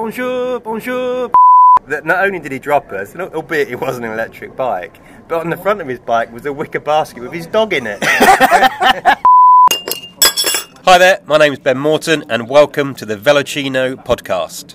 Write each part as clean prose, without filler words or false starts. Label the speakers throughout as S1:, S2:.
S1: bonjour, bonjour. That not only did he drop us, albeit it wasn't an electric bike, but on the front of his bike was a wicker basket with his dog in it. Hi there, my name's Ben Morton and welcome to the Velocino podcast.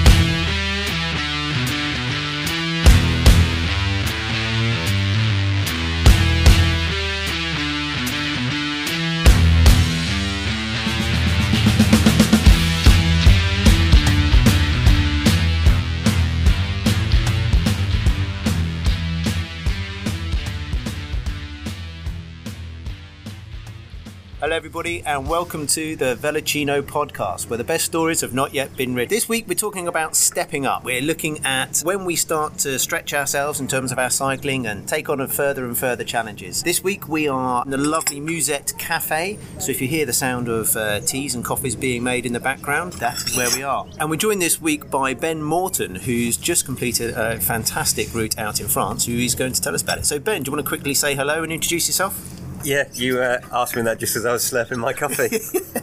S2: Hello everybody and welcome to the Velocino podcast, where the best stories have not yet been written. This week we're talking about stepping up. We're looking at when we start to stretch ourselves in terms of our cycling and take on further and further challenges. This week we are in the lovely Musette Cafe, so if you hear the sound of teas and coffees being made in the background, that's where we are. And we're joined this week by Ben Morton, who's just completed a fantastic route out in France, who is going to tell us about it. So Ben, do you want to quickly say hello and introduce yourself?
S1: Yeah, you asked me that just as I was slurping my coffee.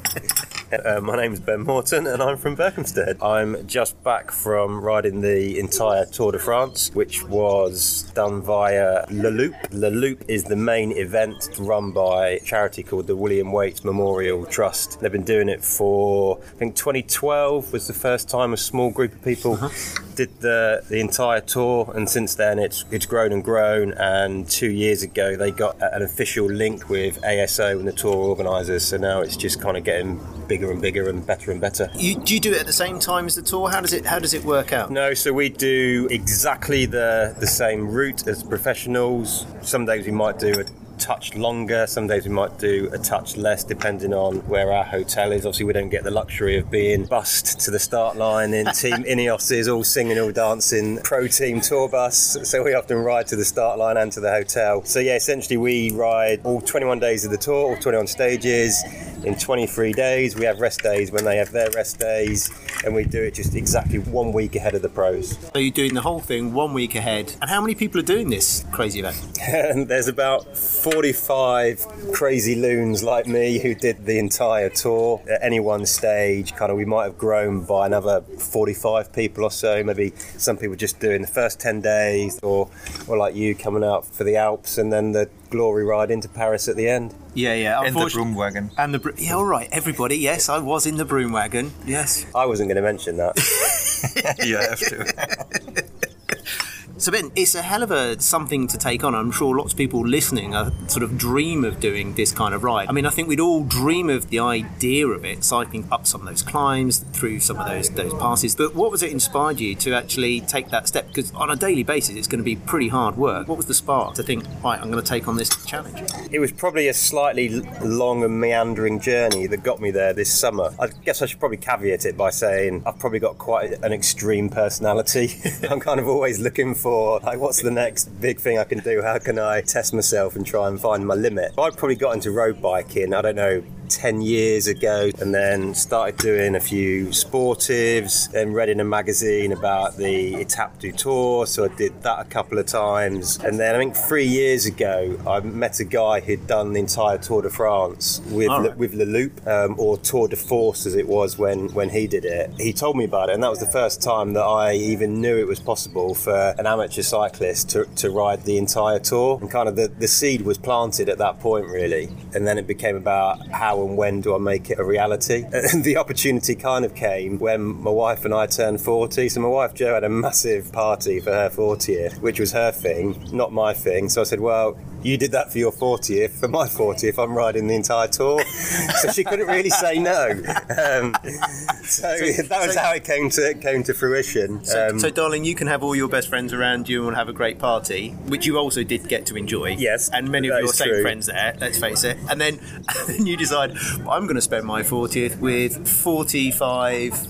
S1: My name's Ben Morton and I'm from Berkhamsted. I'm just back from riding the entire Tour de France, which was done via Le Loop. Le Loop is the main event run by a charity called the William Waite Memorial Trust. They've been doing it for, I think 2012 was the first time a small group of people did the entire tour, and since then it's grown and grown, and 2 years ago they got an official link with ASO and the tour organisers, so now it's just kind of getting bigger and bigger and better.
S2: Do you do it at the same time as the tour? How does it work out?
S1: No, so we do exactly the same route as professionals. Some days we might do a touch longer, some days we might do a touch less, depending on where our hotel is. Obviously we don't get the luxury of being bussed to the start line in Team Ineos's all singing, all dancing pro team tour bus, so we often ride to the start line and to the hotel. So yeah, essentially we ride all 21 days of the tour, all 21 stages in 23 days. We have rest days when they have their rest days, and we do it just exactly 1 week ahead of the pros.
S2: So you're doing the whole thing 1 week ahead. And how many people are doing this crazy event?
S1: And there's about 45 crazy loons like me who did the entire tour. At any one stage, kind of, we might have grown by another 45 people or so. Maybe some people just doing the first 10 days, or like you coming out for the Alps and then the glory ride into Paris at the end.
S2: Yeah.
S3: And the broom wagon.
S2: Yeah, all right, everybody. Yes, I was in the broom wagon. Yes.
S1: I wasn't going to mention that.
S3: You have to.
S2: So Ben, it's a hell of something to take on. I'm sure lots of people listening sort of dream of doing this kind of ride. I mean, I think we'd all dream of the idea of it, cycling up some of those climbs, through some of those passes. But what was it inspired you to actually take that step? Because on a daily basis, it's going to be pretty hard work. What was the spark to think, right, I'm going to take on this challenge?
S1: It was probably a slightly long and meandering journey that got me there this summer. I guess I should probably caveat it by saying I've probably got quite an extreme personality. I'm kind of always looking for, like, what's the next big thing I can do? How can I test myself and try and find my limit? I probably got into road biking, I don't know, 10 years ago, and then started doing a few sportives, and read in a magazine about the Étape du Tour, so I did that a couple of times. And then I think 3 years ago I met a guy who'd done the entire Tour de France with Le Loop, or Tour de Force as it was when he did it. He told me about it, and that was the first time that I even knew it was possible for an amateur cyclist to ride the entire tour, and kind of the seed was planted at that point really, and then it became about how and when do I make it a reality. And the opportunity kind of came when my wife and I turned 40. So my wife Jo had a massive party for her 40th, which was her thing, not my thing. So I said, well, you did that for your 40th, for my 40th I'm riding the entire tour. So she couldn't really say no. So that was how it came to fruition.
S2: So darling, you can have all your best friends around you and have a great party, which you also did get to enjoy.
S1: Yes,
S2: and many of your same friends there, let's face it. And then you decide, well, I'm going to spend my 40th with 45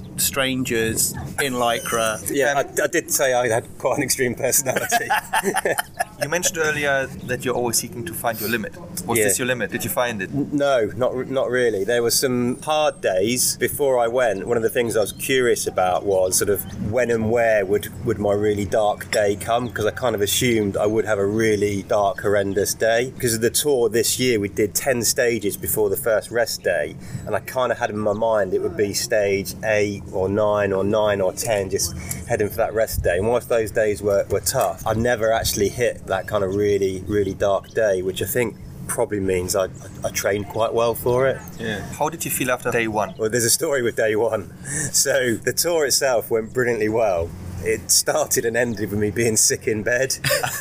S2: strangers in Lycra.
S1: Yeah, I did say I had quite an extreme personality.
S3: You mentioned earlier that you're always seeking to find your limit. Was this your limit? Did you find it?
S1: No, not really. There were some hard days before I went. One of the things I was curious about was sort of when and where would my really dark day come, because I kind of assumed I would have a really dark, horrendous day. Because of the tour this year, we did 10 stages before the first rest day, and I kind of had in my mind it would be stage 8 or 9 or 9 or 10, just heading for that rest day. And whilst those days were tough, I never actually hit that kind of really, really dark day, which I think probably means I trained quite well for it.
S3: Yeah. How did you feel after day one?
S1: Well, there's a story with day one. So the tour itself went brilliantly well. It started and ended with me being sick in bed.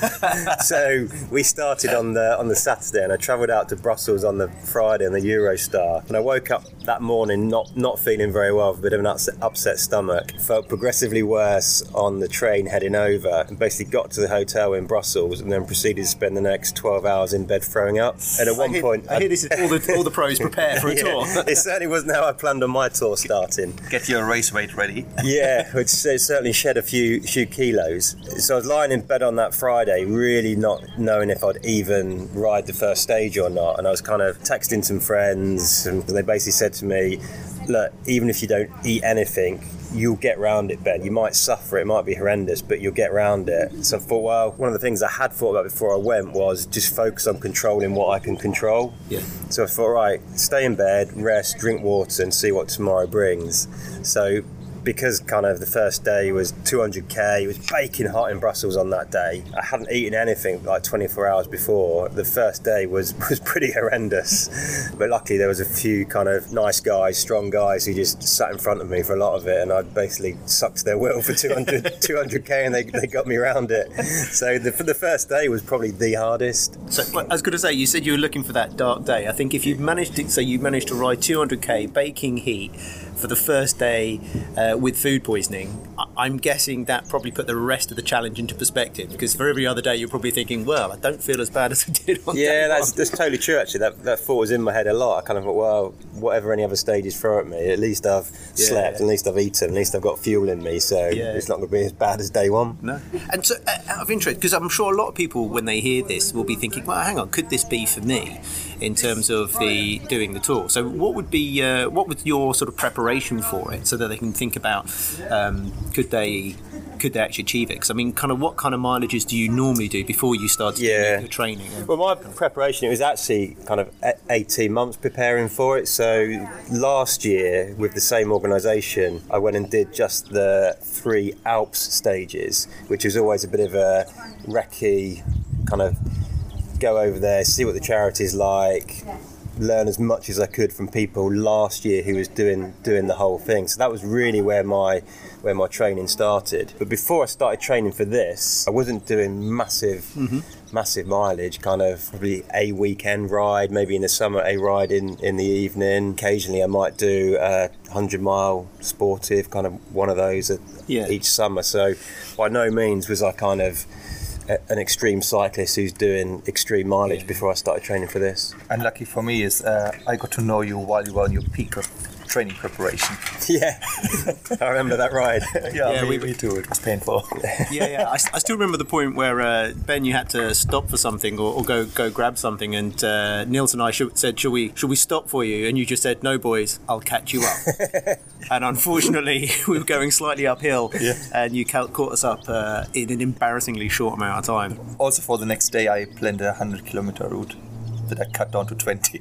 S1: So we started on the Saturday, and I travelled out to Brussels on the Friday on the Eurostar. And I woke up that morning not feeling very well, with a bit of an upset stomach. Felt progressively worse on the train heading over, and basically got to the hotel in Brussels, and then proceeded to spend the next 12 hours in bed throwing up. And at one point,
S2: I hear this is all the pros prepare for a tour.
S1: It certainly wasn't how I planned on my tour starting.
S3: Get your race weight ready.
S1: Yeah, which certainly shed a few kilos. So I was lying in bed on that Friday, really not knowing if I'd even ride the first stage or not. And I was kind of texting some friends, and they basically said to me, look, even if you don't eat anything, you'll get round it, Ben. You might suffer, it might be horrendous, but you'll get round it. So I thought, well, one of the things I had thought about before I went was just focus on controlling what I can control.
S2: Yeah.
S1: So I thought, right, stay in bed, rest, drink water, and see what tomorrow brings. So because kind of the first day was 200k, it was baking hot in Brussels on that day. I hadn't eaten anything like 24 hours before. The first day was pretty horrendous. But luckily there was a few kind of nice guys, strong guys who just sat in front of me for a lot of it, and I basically sucked their will for 200k and they got me around it. So the first day was probably the hardest.
S2: So I was going to say, you said you were looking for that dark day. I think if you managed to ride 200k baking heat for the first day with food poisoning, I'm guessing that probably put the rest of the challenge into perspective, because for every other day you're probably thinking, well, I don't feel as bad as I did on day one.
S1: That's totally true actually. That thought was in my head a lot. I kind of thought, well, whatever any other stages throw at me, at least I've slept, at least I've eaten, at least I've got fuel in me, so it's not going to be as bad as day one.
S2: No. And so out of interest, because I'm sure a lot of people when they hear this will be thinking, well, hang on, could this be for me in terms of doing the tour? So what would your sort of preparation for it, so that they can think about could they actually achieve it? Because I mean, what kind of mileages do you normally do before you start doing your training?
S1: Well, my preparation, it was actually kind of 18 months preparing for it. So last year with the same organisation, I went and did just the 3 Alps stages, which was always a bit of a recce kind of go over there, see what the charity's like, learn as much as I could from people last year who was doing the whole thing. So that was really where my training started. But before I started training for this, I wasn't doing massive mileage, kind of probably a weekend ride, maybe in the summer a ride in the evening. Occasionally I might do a 100-mile sportive, kind of one of those each summer. So by no means was I kind of an extreme cyclist who's doing extreme mileage before I started training for this.
S3: And lucky for me is I got to know you while you were on your peak of training preparation.
S1: Yeah, I remember that ride.
S3: Me too. It was painful.
S2: I still remember the point where Ben, you had to stop for something or go grab something, and Niels and I said, should we stop for you? And you just said, no boys, I'll catch you up. And unfortunately we were going slightly uphill, and you caught us up in an embarrassingly short amount of time.
S3: Also for the next day I planned a 100-kilometer route that I cut down to 20.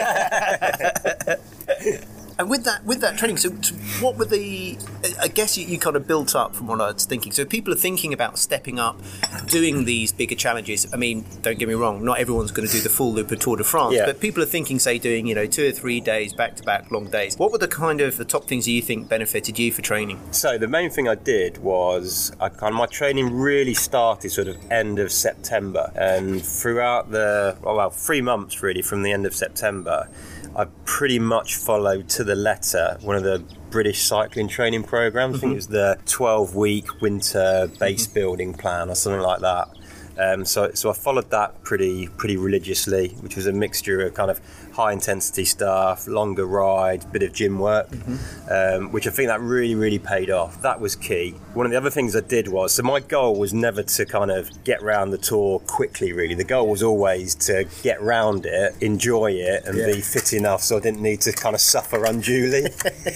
S2: And with that training, so what were I guess you kind of built up from what I was thinking. So people are thinking about stepping up, doing these bigger challenges. I mean, don't get me wrong, not everyone's going to do the full loop of Tour de France, but people are thinking, say, doing 2 or 3 days, back-to-back long days. What were the top things that you think benefited you for training?
S1: So the main thing I did was, my training really started sort of end of September, and throughout 3 months really from the end of September, I pretty much followed to the letter one of the British cycling training programs. I think it was the 12-week winter base building plan or something like that. So I followed that pretty religiously, which was a mixture of kind of high intensity stuff, longer rides, bit of gym work, which I think that really paid off. That was key. One of the other things I did was, so my goal was never to kind of get round the tour quickly, really. The goal was always to get round it, enjoy it, and be fit enough so I didn't need to kind of suffer unduly.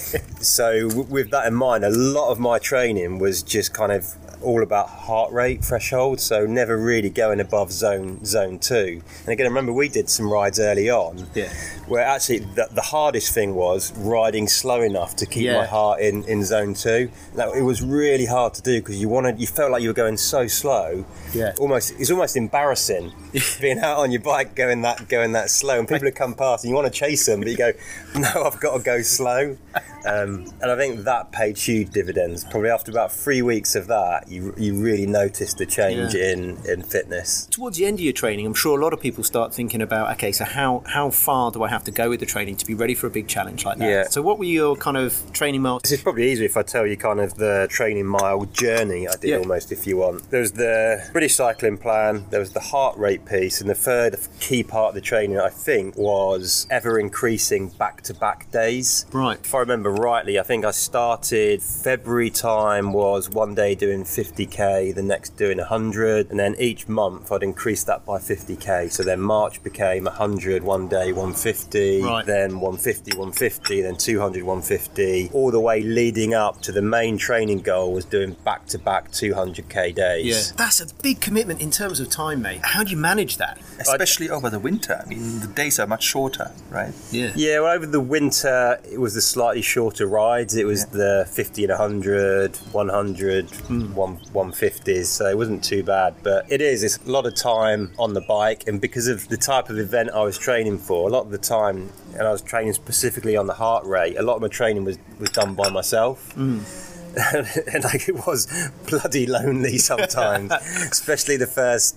S1: So with that in mind, a lot of my training was just kind of all about heart rate threshold, so never really going above zone 2. And again, I remember we did some rides early on where actually the hardest thing was riding slow enough to keep my heart in zone 2. Now, it was really hard to do because you felt like you were going so slow. It's almost embarrassing being out on your bike going that slow, and people would come past and you want to chase them, but you go, no, I've got to go slow. And I think that paid huge dividends. Probably after about 3 weeks of that, you really noticed the change in fitness.
S2: Towards the end of your training, I'm sure a lot of people start thinking about, okay, so how far do I have to go with the training to be ready for a big challenge like that?
S1: Yeah.
S2: So what were your kind of training miles?
S1: This is probably easier if I tell you kind of the training mile journey I did almost, if you want. There was the British Cycling Plan, there was the heart rate piece, and the third key part of the training, I think, was ever increasing back-to-back days.
S2: Right.
S1: If I remember rightly, I think I started February time was one day doing 50k, the next doing 100, and then each month I'd increase that by 50k. So then March became 100 one day, 150, then 150, then 200, 150, all the way leading up to the main training goal was doing back-to-back 200k days.
S2: Yeah, that's a big commitment in terms of time, mate. How do you manage that?
S3: Especially over the winter. I mean, the days are much shorter, right?
S1: Yeah, well, over the winter it was the slightly shorter rides. It was the 50 and 100, 100, 150s, so it wasn't too bad. But it's a lot of time on the bike, and because of the type of event I was training for, a lot of the time, and I was training specifically on the heart rate, a lot of my training was done by myself. And like, it was bloody lonely sometimes. Especially the first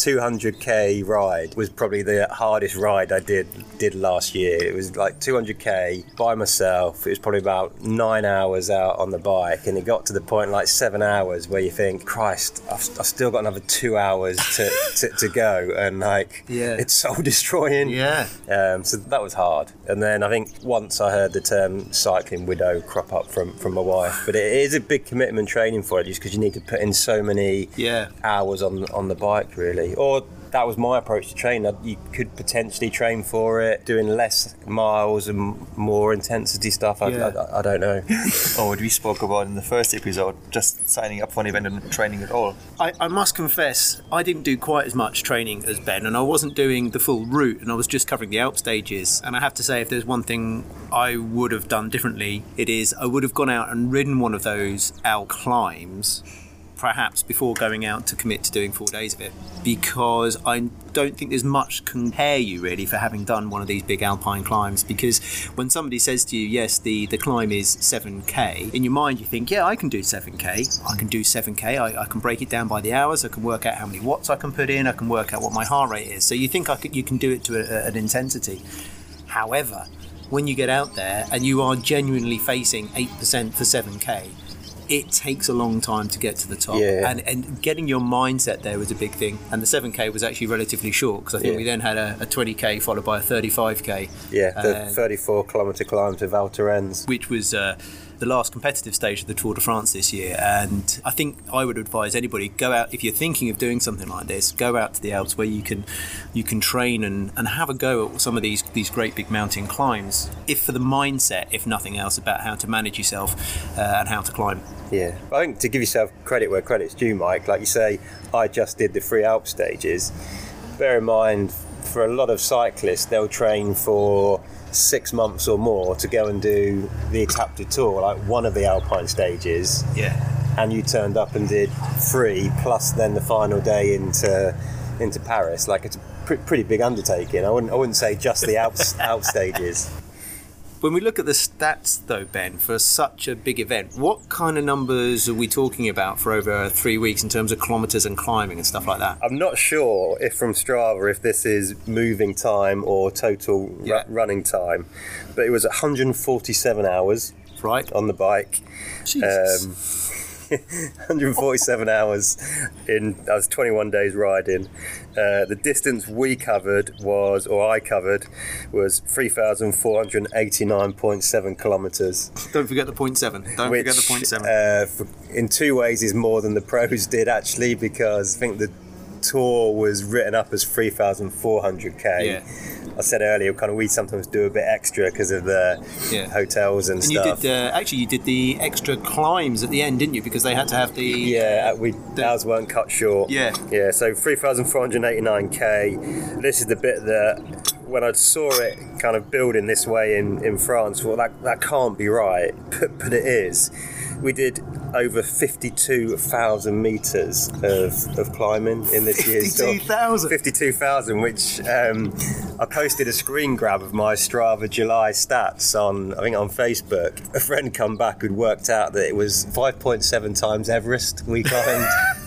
S1: 200k ride was probably the hardest ride I did last year. It was like 200k by myself. It was probably about 9 hours out on the bike, and it got to the point like 7 hours where you think, Christ, I've still got another 2 hours to go, and like it's soul destroying. So that was hard. And then I think once I heard the term cycling widow crop up from my wife, but it is a big commitment training for it, just because you need to put in so many hours on the bike, really. Or that was my approach to training. You could potentially train for it, doing less miles and more intensity stuff. I don't know.
S3: Or what we spoke about in the first episode, just signing up for an event and not training at all.
S2: I must confess, I didn't do quite as much training as Ben, and I wasn't doing the full route, and I was just covering the Alp stages. And I have to say, if there's one thing I would have done differently, it is I would have gone out and ridden one of those Alp climbs, perhaps before going out to commit to doing 4 days of it, because I don't think there's much compare you really for having done one of these big alpine climbs. Because when somebody says to you, yes, the climb is 7k, in your mind you think, yeah, I can do 7k, I can do 7k, I can break it down by the hours, I can work out how many watts I can put in, I can work out what my heart rate is, so you think you can do it to an intensity. However, when you get out there and you are genuinely facing 8% for 7k, it takes a long time to get to the top, and getting your mindset there was a big thing. And the 7k was actually relatively short, because I think we then had a 20k followed by a 35k.
S1: The 34 kilometre climb to Val Thorens,
S2: which was the last competitive stage of the Tour de France this year. And I think I would advise anybody, go out, if you're thinking of doing something like this, go out to the Alps where you can train and have a go at some of these great big mountain climbs, if for the mindset, if nothing else, about how to manage yourself and how to climb.
S1: I think to give yourself credit where credit's due, Mike, like you say, I just did the 3 Alp stages. Bear in mind, for a lot of cyclists, they'll train for 6 months or more to go and do the Etape du Tour, like one of the Alpine stages. And you turned up and did 3 plus then the final day into Paris. Like, it's a pretty big undertaking. I wouldn't say just the Alp stages.
S2: When we look at the stats, though, Ben, for such a big event, what kind of numbers are we talking about for over 3 weeks in terms of kilometres and climbing and stuff like that?
S1: I'm not sure if from Strava if this is moving time or total running time, but it was 147 hours on the bike.
S2: Jesus.
S1: 147 hours in. I was 21 days riding. The distance I covered was 3,489.7 kilometres.
S2: Don't forget the 0.7. Don't forget the 0.7.
S1: In two ways is more than the pros did, actually, because I think the tour was written up as 3,400k.
S2: Yeah.
S1: I said earlier, we sometimes do a bit extra because of the hotels and stuff.
S2: You did the extra climbs at the end, didn't you? Because they had to have the
S1: ours weren't cut short.
S2: Yeah.
S1: So 3,489k. This is the bit that when I saw it kind of building this way in France, well, that can't be right, but it is. We did over 52,000 metres of climbing in this year's tour. 52,000, which I posted a screen grab of my Strava July stats on Facebook. A friend come back who'd worked out that it was 5.7 times Everest we climbed.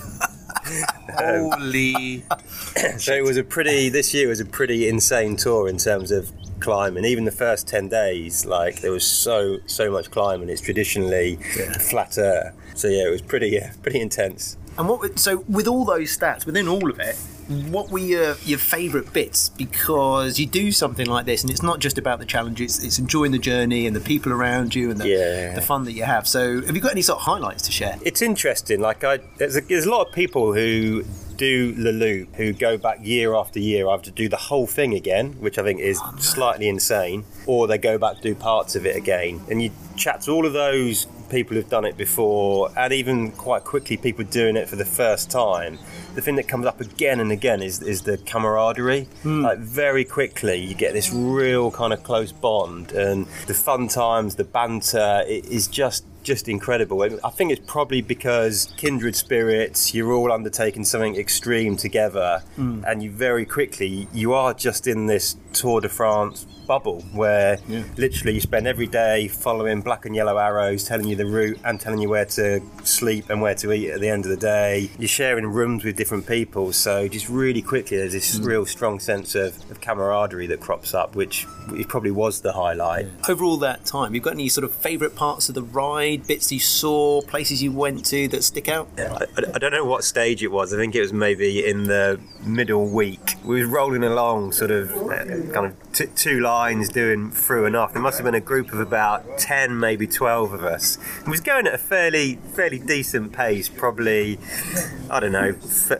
S2: Holy!
S1: So this year was a pretty insane tour in terms of climbing. Even the first 10 days, there was so much climbing. It's traditionally flatter, so it was pretty intense.
S2: And so with all those stats, within all of it, what were your favourite bits? Because you do something like this, and it's not just about the challenge; it's enjoying the journey and the people around you and the fun that you have. So, have you got any sort of highlights to share?
S1: It's interesting. There's a lot of people who do the loop, who go back year after year, either to do the whole thing again, which I think is slightly insane, or they go back to do parts of it again. And you chat to all of those people who've done it before, and even quite quickly people doing it for the first time. The thing that comes up again and again is the camaraderie. Very quickly you get this real kind of close bond, and the fun times, the banter, it is just incredible. I think it's probably because kindred spirits, you're all undertaking something extreme together, and you very quickly, you are just in this Tour de France bubble where literally you spend every day following black and yellow arrows, telling you the route and telling you where to sleep and where to eat at the end of the day. You're sharing rooms with different people, so just really quickly there's this real strong sense of camaraderie that crops up, which it probably was the highlight.
S2: Over all that time, you've got any sort of favourite parts of the ride, bits you saw, places you went to that stick out?
S1: I don't know what stage it was. I think it was maybe in the middle week. We were rolling along sort of kind of two lines doing through and off. There must have been a group of about 10, maybe 12 of us. It was going at a fairly decent pace, probably, I don't know,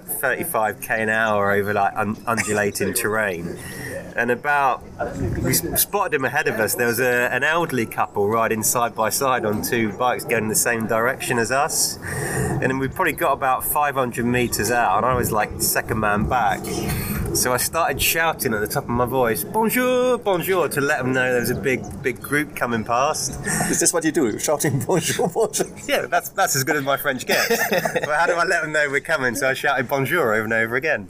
S1: 35k an hour over undulating terrain. And we spotted him ahead of us. There was an elderly couple riding side by side on two bikes going in the same direction as us. And then we probably got about 500 metres out, and I was second man back. So I started shouting at the top of my voice, "Bonjour, bonjour," to let them know there was a big group coming past.
S3: Is this what you do? Shouting bonjour, bonjour?
S1: Yeah, that's as good as my French gets. But how do I let them know we're coming? So I shouted bonjour over and over again.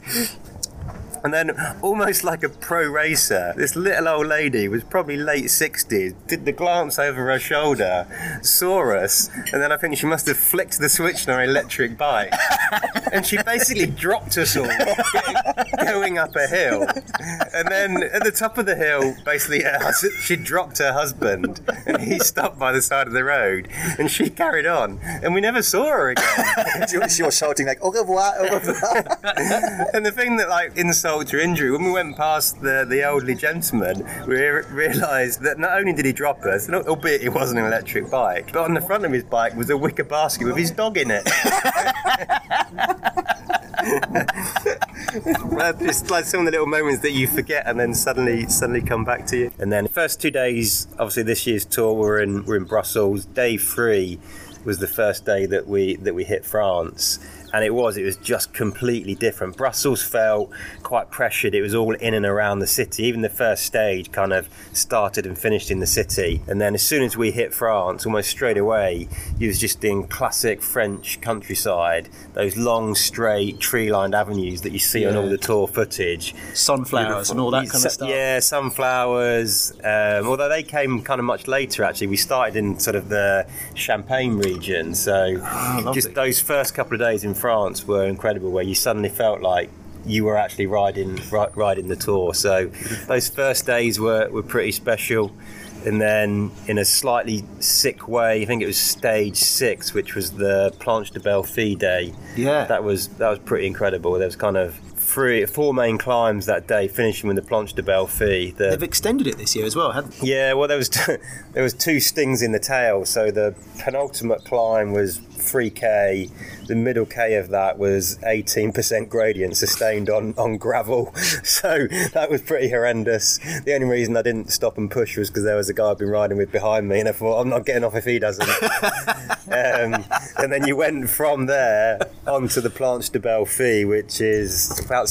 S1: And then, almost like a pro racer, this little old lady was probably late 60s, did the glance over her shoulder, saw us, and then I think she must have flicked the switch on her electric bike. And she basically dropped us all going up a hill. And then at the top of the hill, basically, she dropped her husband, and he stopped by the side of the road, and she carried on. And we never saw her again.
S3: She was shouting au revoir, au revoir.
S1: And the thing that insult to injury, when we went past the elderly gentleman, we realised that not only did he drop us, albeit it wasn't an electric bike, but on the front of his bike was a wicker basket with his dog in it. It's like some of the little moments that you forget and then suddenly come back to you. And then the first 2 days, obviously this year's tour, we're in Brussels. Day 3 was the first day that we hit France. And it was just completely different. Brussels felt quite pressured. It was all in and around the city. Even the first stage kind of started and finished in the city. And then as soon as we hit France, almost straight away, you was just in classic French countryside, those long, straight, tree-lined avenues that you see on all the tour footage.
S2: Sunflowers and all that kind of stuff.
S1: Yeah, sunflowers. Although they came kind of much later, actually. We started in sort of the Champagne region. So just those first couple of days in France were incredible, where you suddenly felt like you were actually riding the tour. So those first days were pretty special. and then in a slightly sick way, I think it was stage 6, which was the Planche de Belfi day.
S2: Yeah.
S1: That was pretty incredible. There was kind of 4 main climbs that day, finishing with the Planche de Belfi.
S2: They've extended it this year as well, haven't they?
S1: Yeah, well, there was 2 stings in the tail. So the penultimate climb was 3K. The middle K of that was 18% gradient sustained on gravel. So that was pretty horrendous. The only reason I didn't stop and push was because there was a guy I'd been riding with behind me, and I thought, I'm not getting off if he doesn't. And then you went from there onto the Planche de Belfi, which is about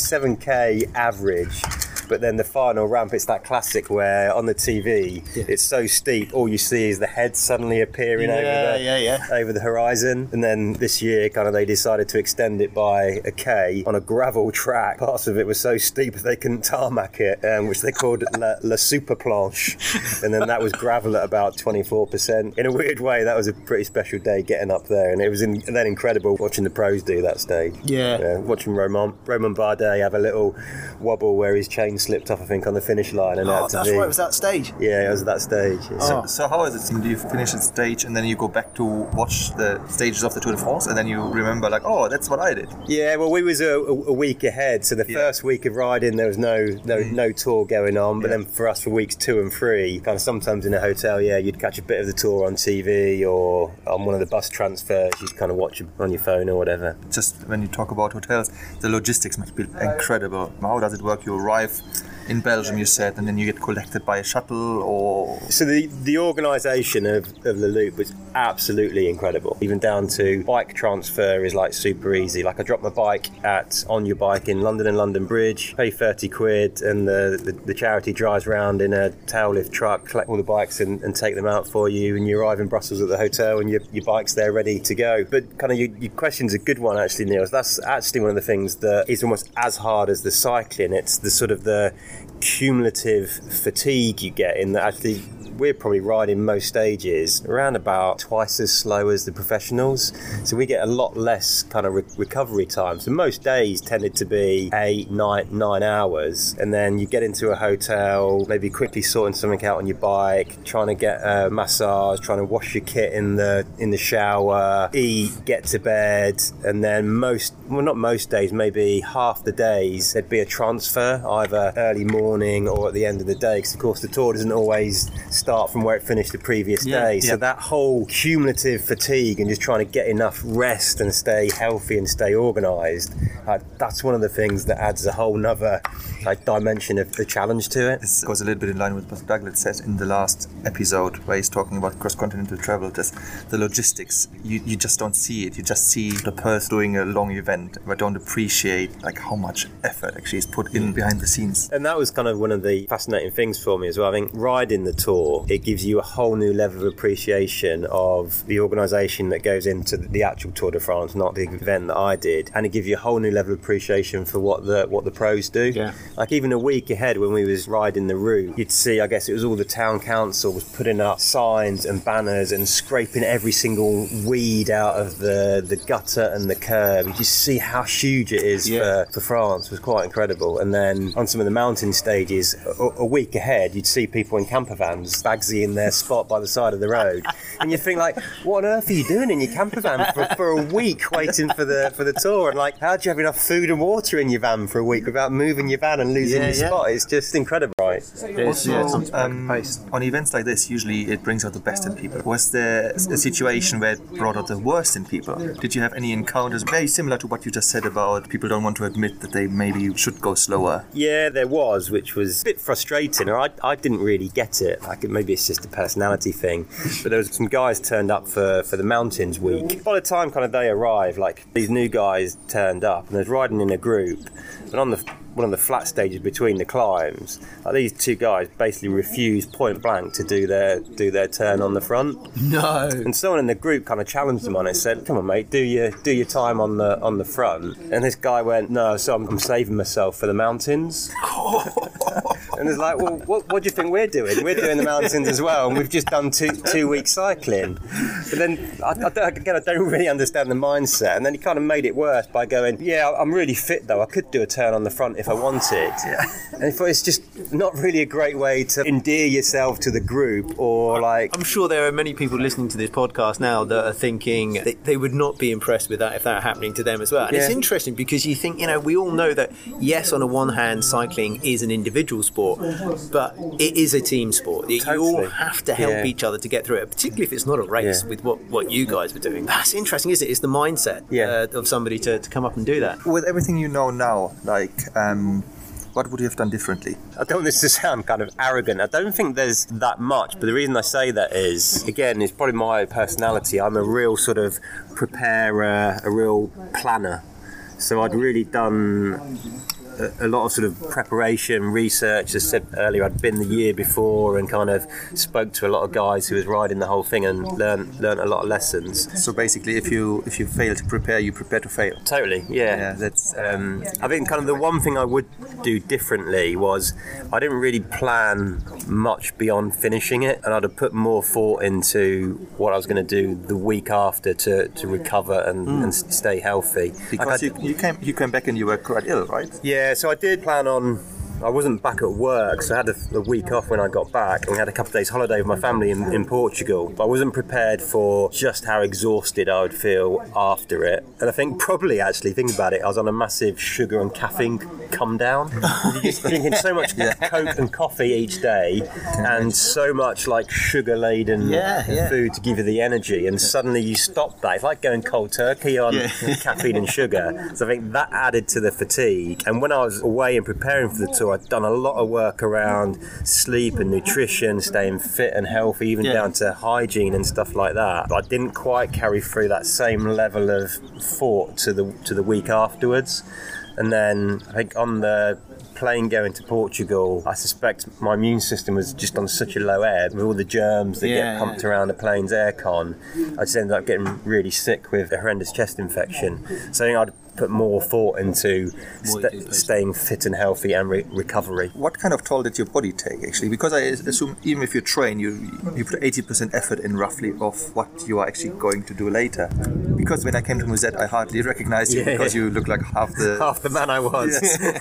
S1: 7K average. But then the final ramp, it's that classic where on the TV, it's so steep, all you see is the head suddenly appearing over the horizon. And then this year, kind of, they decided to extend it by a K on a gravel track. Parts of it was so steep they couldn't tarmac it, which they called La Super Planche. And then that was gravel at about 24%. In a weird way, that was a pretty special day getting up there. And it was then incredible watching the pros do that stage.
S2: Yeah.
S1: Watching Romain Bardet have a little wobble where his chain slipped off, I think, on the finish line. And
S2: that's right, it was that stage.
S1: Yeah, it was that stage. Yeah.
S3: So how is it? Do you finish the stage and then you go back to watch the stages of the Tour de France and then you remember like, oh, that's what I did?
S1: Yeah, well, we was a week ahead. So the first week of riding, there was no tour going on. But then for us, for weeks 2 and 3, kind of sometimes in a hotel, you'd catch a bit of the tour on TV or on one of the bus transfers. You'd kind of watch it on your phone or whatever.
S3: Just when you talk about hotels, the logistics must be incredible. How does it work? You arrive in Belgium, you said, and then you get collected by a shuttle, or...
S1: So the organisation of the Loop was absolutely incredible. Even down to bike transfer is like super easy. Like I dropped my bike at On Your Bike in London and London Bridge, pay 30 quid, and the charity drives around in a tail lift truck, collect all the bikes and take them out for you, and you arrive in Brussels at the hotel and your bike's there ready to go. But kind of your question's a good one, actually, Niels. That's actually one of the things that is almost as hard as the cycling. It's the sort of the cumulative fatigue you get in that actually we're probably riding most stages around about twice as slow as the professionals, so we get a lot less kind of recovery time. So most days tended to be 8, 9 hours, and then you get into a hotel, maybe quickly sorting something out on your bike, trying to get a massage, trying to wash your kit in the shower, eat, get to bed, and then not most days, maybe half the days there'd be a transfer either early morning or at the end of the day, because of course the tour doesn't always start from where it finished the previous day. So that whole cumulative fatigue and just trying to get enough rest and stay healthy and stay organised, that's one of the things that adds a whole nother dimension of the challenge to it.
S3: This goes a little bit in line with what Douglas said in the last episode where he's talking about cross-continental travel. The logistics, you just don't see it. You just see the person doing a long event, but don't appreciate like how much effort actually is put in behind the scenes.
S1: And that was kind of one of the fascinating things for me as well. I think riding the Tour, it gives you a whole new level of appreciation of the organisation that goes into the actual Tour de France, not the event that I did, and it gives you a whole new level of appreciation for what the pros do.
S2: Yeah.
S1: Like even a week ahead when we was riding the route, you'd see, I guess it was all the town council was putting up signs and banners and scraping every single weed out of the gutter and the curb. You just see how huge it is for France. It was quite incredible. And then on some of the mountain stages, a week ahead, you'd see people in camper vans, Bagsy in their spot by the side of the road. And you think like, what on earth are you doing in your camper van for a week waiting for the tour? And like, how do you have enough food and water in your van for a week without moving your van and losing your spot? It's just incredible, right?
S3: On events like this, usually it brings out the best in people. Was there a situation where it brought out the worst in people? Did you have any encounters very similar to what you just said about people don't want to admit that they maybe should go slower?
S1: Yeah, there was, which was a bit frustrating, or I didn't really get it. Like maybe it's just a personality thing. But there was some guys turned up for the Mountains Week. By the time kind of they arrived, like these new guys turned up and they was riding in a group, and on one of the flat stages between the climbs, these two guys basically refused point blank to do their turn on the front.
S2: No.
S1: And someone in the group kind of challenged them on it, said, "Come on, mate, do your time on the front." And this guy went, "No, so I'm saving myself for the mountains." And it's like, well, what do you think we're doing? We're doing the mountains as well, and we've just done two weeks cycling. But then, I don't really understand the mindset. And then he kind of made it worse by going, "Yeah, I'm really fit though. I could do a turn on the front if I wanted. And I thought it's just not really a great way to endear yourself to the group, or like...
S2: I'm sure there are many people listening to this podcast now that are thinking they would not be impressed with that if that happening to them as well. And it's interesting because you think, we all know that, yes, on the one hand, cycling is an individual sport, but it is a team sport. You all have to help each other to get through it, particularly if it's not a race with what you guys were doing. That's interesting, isn't it? It's the mindset of somebody to come up and do that.
S3: With everything you know now, what would you have done differently?
S1: I don't want this to sound kind of arrogant. I don't think there's that much, but the reason I say that is, again, it's probably my personality. I'm a real sort of preparer, a real planner. So I'd really done a lot of sort of preparation, research. As I said earlier, I'd been the year before and kind of spoke to a lot of guys who was riding the whole thing and learned a lot of lessons.
S3: So basically, if you fail to prepare, you prepare to fail.
S1: Totally, yeah.
S3: That's.
S1: I think kind of the one thing I would do differently was I didn't really plan much beyond finishing it, and I'd have put more thought into what I was going to do the week after to recover and stay healthy.
S3: Because you came back and you were quite ill, right?
S1: Yeah, so I did plan on... I wasn't back at work, so I had a week off when I got back, and we had a couple of days holiday with my family in Portugal. But I wasn't prepared for just how exhausted I would feel after it. And I think probably, actually, thinking about it, I was on a massive sugar and caffeine come down. You're just drinking so much Coke and coffee each day, and so much like sugar-laden food to give you the energy, and suddenly you stop that. It's like going cold turkey on caffeine and sugar. So I think that added to the fatigue. And when I was away and preparing for the tour, I'd done a lot of work around sleep and nutrition, staying fit and healthy, even down to hygiene and stuff like that. But I didn't quite carry through that same level of thought to the week afterwards. And then I think on the plane going to Portugal, I suspect my immune system was just on such a low ebb with all the germs that get pumped around the plane's aircon. I just ended up getting really sick with a horrendous chest infection. So I think I'd put more thought into staying fit and healthy and recovery.
S3: What kind of toll did your body take, actually? Because I assume even if you train, you put 80% effort in roughly of what you are actually going to do later. Because when I came to Musette, I hardly recognized you because you look like half the
S1: man I was.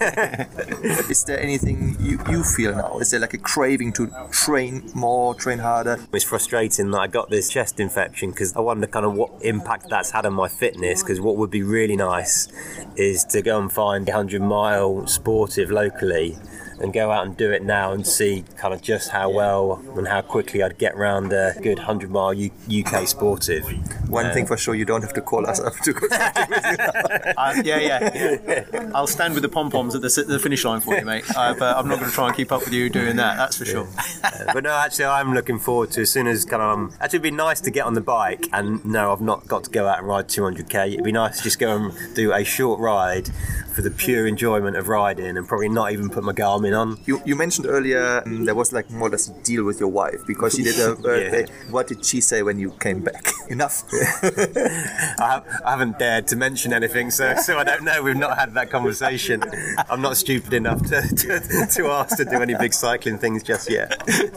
S3: Yes. Is there anything you feel now? Is there like a craving to train more, train harder?
S1: It's frustrating that I got this chest infection because I wonder kind of what impact that's had on my fitness, because what would be really nice is to go and find a 100-mile sportive locally and go out and do it now and see kind of just how well and how quickly I'd get around a good 100-mile UK sportive.
S3: One thing for sure, you don't have to call us up to go with
S2: you. I'll stand with the pom-poms at the finish line for you, mate. But I'm not going to try and keep up with you doing that, that's for sure.
S1: But no, actually, I'm looking forward to as soon as kind of... Actually, it'd be nice to get on the bike, and no, I've not got to go out and ride 200k. It'd be nice to just go and do a short ride for the pure enjoyment of riding and probably not even put my Garmin on.
S3: You mentioned earlier there was like more or less a deal with your wife because she did her birthday. What did she say when you came back? Enough.
S1: I haven't dared to mention anything, so I don't know. We've not had that conversation. I'm not stupid enough to ask to do any big cycling things just yet.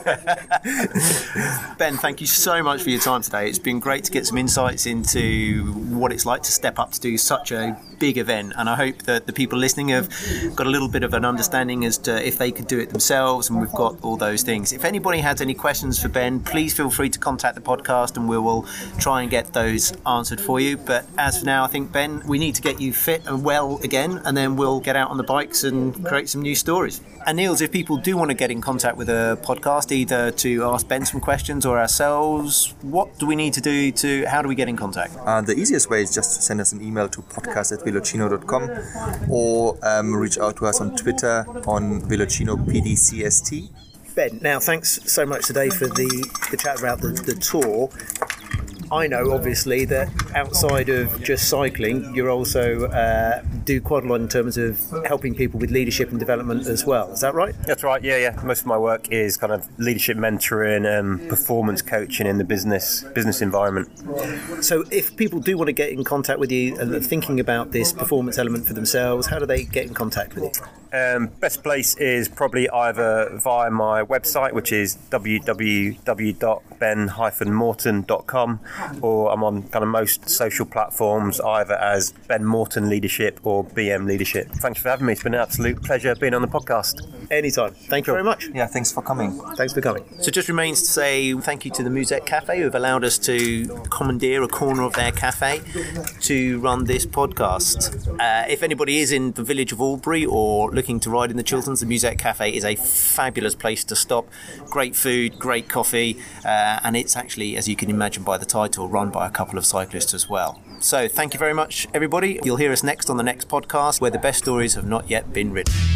S2: Ben, thank you so much for your time today. It's been great to get some insights into what it's like to step up to do such a big event, and I hope that the people listening have got a little bit of an understanding as to if they could do it themselves, and we've got all those things. If anybody has any questions for Ben, please feel free to contact the podcast and we will try and get those answered for you. But as for now, I think, Ben, we need to get you fit and well again, and then we'll get out on the bikes and create some new stories. And Niels, if people do want to get in contact with the podcast, either to ask Ben some questions or ourselves, what do we need to do how do we get in contact?
S3: The easiest way is just to send us an email to podcast@velocino.com or reach out to us on Twitter on VelocinoPDCST.
S2: Ben, now thanks so much today for the chat about the tour. I know, obviously, that outside of just cycling, you also do quite a lot in terms of helping people with leadership and development as well. Is that right?
S1: That's right, yeah. Most of my work is kind of leadership mentoring and performance coaching in the business environment.
S2: So if people do want to get in contact with you and thinking about this performance element for themselves, how do they get in contact with you?
S1: Best place is probably either via my website, which is www.ben-morton.com, or I'm on kind of most social platforms either as Ben Morton Leadership or BM Leadership. Thanks for having me. It's been an absolute pleasure being on the podcast.
S2: Anytime. Thank you very much.
S3: Yeah, thanks for coming.
S2: Thanks for coming. So just remains to say thank you to the Musette Cafe, who have allowed us to commandeer a corner of their cafe to run this podcast. If anybody is in the village of Albury or looking to ride in the Chilterns, the Musette Cafe is a fabulous place to stop. Great food, great coffee, and it's actually, as you can imagine by the title, run by a couple of cyclists as well. So thank you very much, everybody. You'll hear us next on the next podcast, where the best stories have not yet been written.